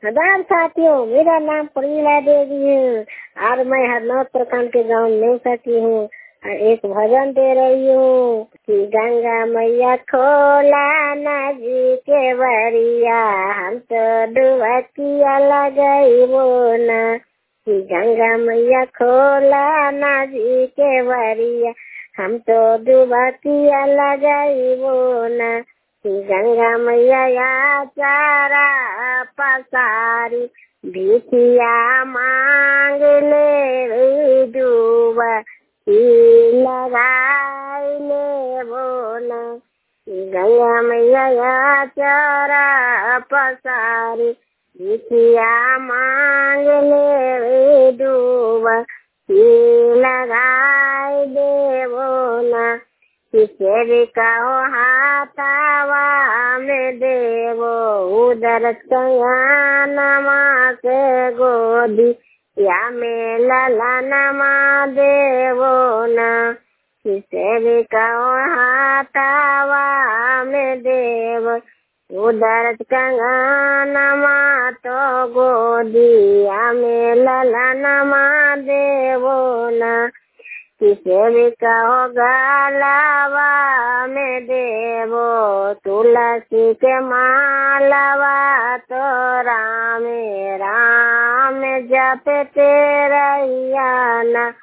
आदाब साथियों, मेरा नाम प्रमीला देवी है और मैं हरनौत प्रखंड के गांव में सती हूँ। एक भजन दे रही हूँ कि गंगा मैया खोला नदी के बरिया, हम तो डुबकिया लगाई वो ना। कि गंगा मैया खोला नदी के बरिया, हम तो डुबकिया लगाई वो ना। कि गंगा मैया चारा पसारी, भिखिया मांग ले डूबा लगाई ले बोना। गंगा मैया चारा पसारी, भिखिया मांग ले डूबा लगाई दे बोना। किसे कहो हाथावा में देवो, उधर नमा से गोदी या में लला नमा देवो ना। किसे कहो हाथावा में देवो, उधर नमा तो गोदी या में लला नमा देवो ना। किसे भी कहो गलावा में देवो, तुलसी के मालावा तो राम राम जप तेरा ना।